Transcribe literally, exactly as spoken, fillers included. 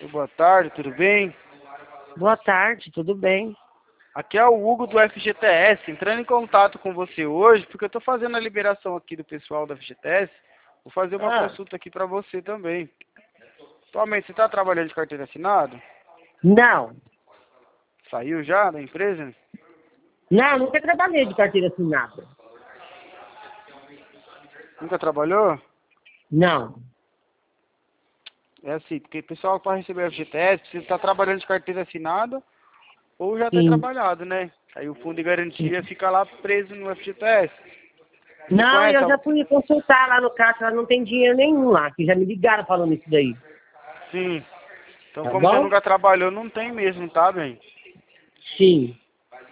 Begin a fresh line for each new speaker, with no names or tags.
Boa tarde, tudo bem?
Boa tarde, tudo bem?
Aqui é o Hugo do F G T S, entrando em contato com você hoje, porque eu estou fazendo a liberação aqui do pessoal do F G T S. Vou fazer uma
Ah,
consulta aqui para você também. Atualmente, você está trabalhando de carteira assinada?
não.
Saiu já da empresa?
Não, nunca trabalhei de carteira assinada.
Nunca trabalhou?
Não.
É assim, porque o pessoal para receber o F G T S precisa estar trabalhando de carteira assinada ou já ter
Sim.
trabalhado, né? Aí o fundo de garantia fica lá preso no F G T S. Você
Não,
conhece?
eu já
al-
fui consultar lá no caixa, lá não tem dinheiro nenhum lá, que já me ligaram falando isso daí.
Sim. Então,
Tá
como você
bom?
nunca trabalhou, não tem mesmo, tá, bem?
Sim.